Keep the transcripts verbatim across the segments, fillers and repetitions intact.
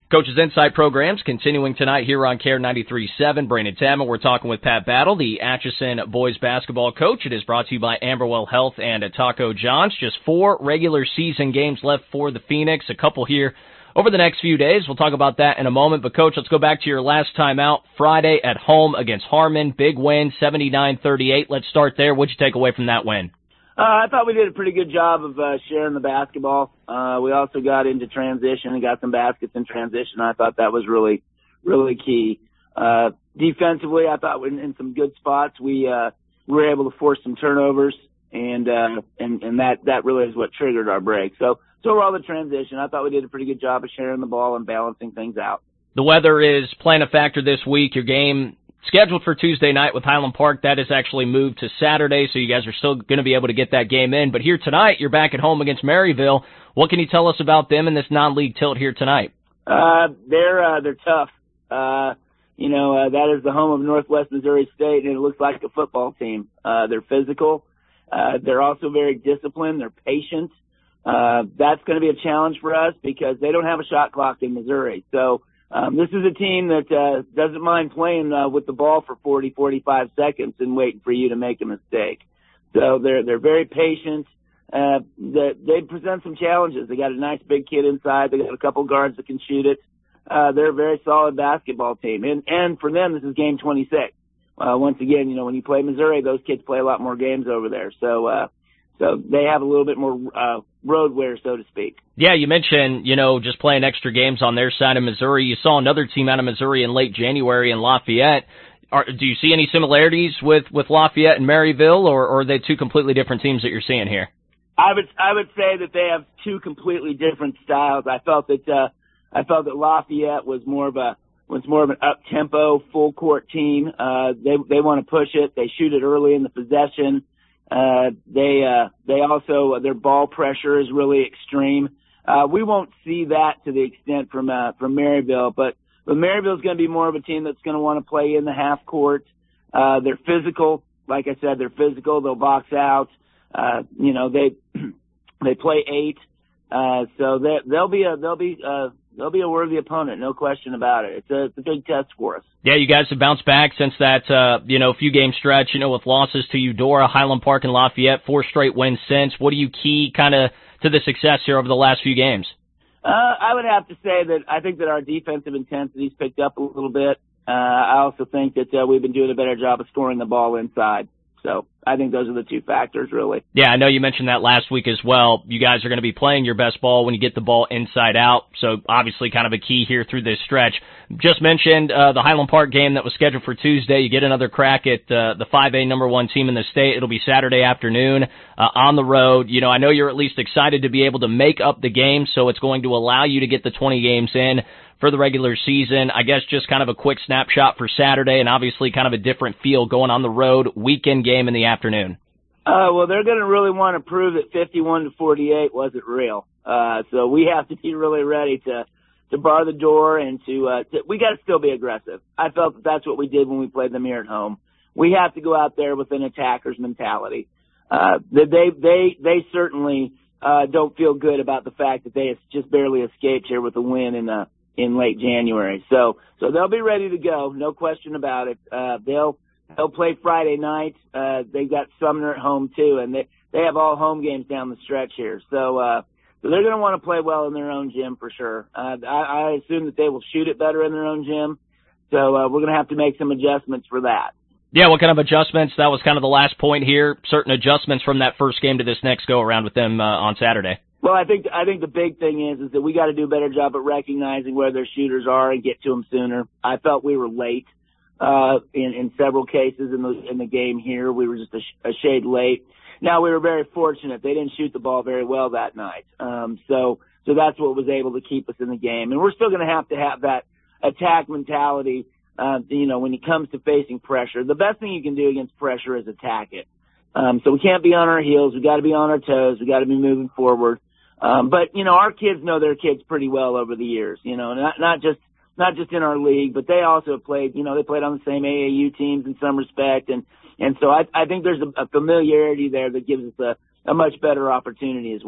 Coach's Insight programs continuing tonight here on Care ninety-three point seven. Brandon Tama, we're talking with Pat Battle, the Atchison boys basketball coach. It is brought to you by Amberwell Health and Taco John's. Just four regular season games left for the Phoenix, a couple here over the next few days. We'll talk about that in a moment. But, Coach, let's go back to your last time out, Friday at home against Harmon. Big win, seventy-nine thirty-eight. Let's start there. What'd you take away from that win? Uh, I thought we did a pretty good job of uh, sharing the basketball. Uh, we also got into transition and got some baskets in transition. I thought that was really, really key. Uh, defensively, I thought in, in some good spots we uh, were able to force some turnovers, and uh, and, and that, that really is what triggered our break. So, so overall, the transition, I thought we did a pretty good job of sharing the ball and balancing things out. The weather is playing a factor this week. Your game scheduled for Tuesday night with Highland Park, that is actually moved to Saturday, so you guys are still going to be able to get that game in. But here tonight, you're back at home against Maryville. What can you tell us about them in this non-league tilt here tonight? Uh, they're uh, they're tough. Uh, you know, uh, that is the home of Northwest Missouri State, and it looks like a football team. Uh, they're physical. Uh, they're also very disciplined. They're patient. Uh, that's going to be a challenge for us because they don't have a shot clock in Missouri. So, Um, this is a team that uh, doesn't mind playing uh, with the ball for forty, forty-five seconds and waiting for you to make a mistake. So they're they're very patient. Uh, they, they present some challenges. They got a nice big kid inside. They got a couple guards that can shoot it. Uh, they're a very solid basketball team. And and for them, this is game twenty-six. Uh, once again, you know, when you play Missouri, those kids play a lot more games over there. So uh, so they have a little bit more uh, road wear, so to speak. Yeah, you mentioned, you know, just playing extra games on their side of Missouri. You saw another team out of Missouri in late January in Lafayette. Are, do you see any similarities with, with Lafayette and Maryville, or, or are they two completely different teams that you're seeing here? I would I would say that they have two completely different styles. I felt that uh, I felt that Lafayette was more of a was more of an up tempo, full court team. Uh, they they want to push it. They shoot it early in the possession. Uh, they, uh, they also, uh, their ball pressure is really extreme. Uh, we won't see that to the extent from, uh, from Maryville, but, but Maryville's going to be more of a team that's going to want to play in the half court. Uh, they're physical. Like I said, they're physical. They'll box out. Uh, you know, they, they play eight. Uh, so they, they'll be a, they'll be, uh, they'll be a worthy opponent. No question about it. It's a, it's a big test for us. Yeah, you guys have bounced back since that, uh, you know, few game stretch, you know, with losses to Eudora, Highland Park, and Lafayette, four straight wins since. What do you key kind of to the success here over the last few games? Uh, I would have to say that I think that our defensive intensity's picked up a little bit. Uh, I also think that uh, we've been doing a better job of scoring the ball inside. So I think those are the two factors, really. Yeah, I know you mentioned that last week as well. You guys are going to be playing your best ball when you get the ball inside out. So obviously kind of a key here through this stretch. Just mentioned uh, the Highland Park game that was scheduled for Tuesday. You get another crack at uh, the five A number one team in the state. It'll be Saturday afternoon uh, on the road. You know, I know you're at least excited to be able to make up the game, so it's going to allow you to get the twenty games in for the regular season. I guess just kind of a quick snapshot for Saturday, and obviously kind of a different feel going on the road, weekend game in the afternoon. Uh, well, they're going to really want to prove that fifty-one to forty-eight wasn't real. Uh, so we have to be really ready to, to bar the door and to, uh, to we got to still be aggressive. I felt that that's what we did when we played them here at home. We have to go out there with an attacker's mentality. Uh, they, they, they certainly, uh, don't feel good about the fact that they just barely escaped here with a win in, uh, in late January. So, so they'll be ready to go. No question about it. Uh, they'll, they'll play Friday night. Uh, they've got Sumner at home too, and they, they have all home games down the stretch here. So, uh, so they're going to want to play well in their own gym for sure. Uh, I, I assume that they will shoot it better in their own gym. So, uh, we're going to have to make some adjustments for that. Yeah, what kind of adjustments? That was kind of the last point here. Certain adjustments from that first game to this next go around with them, uh, on Saturday. Well, I think I think the big thing is is that we got to do a better job at recognizing where their shooters are and get to them sooner. I felt we were late uh, in in several cases in the in the game here. We were just a, sh- a shade late. Now we were very fortunate; they didn't shoot the ball very well that night. Um, so so that's what was able to keep us in the game. And we're still going to have to have that attack mentality. Uh, you know, when it comes to facing pressure, the best thing you can do against pressure is attack it. Um, so we can't be on our heels. We got to be on our toes. We got to be moving forward. Um, but, you know, our kids know their kids pretty well over the years, you know, not, not just, not just in our league, but they also have played, you know, they played on the same A A U teams in some respect. And, and so I, I think there's a, a familiarity there that gives us a, a much better opportunity as well.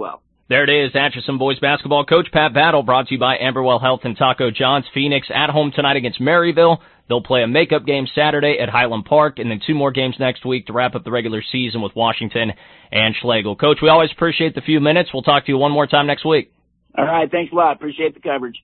There it is, Atchison boys basketball coach Pat Battle, brought to you by Amberwell Health and Taco John's. Phoenix at home tonight against Maryville. They'll play a makeup game Saturday at Highland Park, and then two more games next week to wrap up the regular season with Washington and Schlegel. Coach, we always appreciate the few minutes. We'll talk to you one more time next week. All right, thanks a lot. Appreciate the coverage.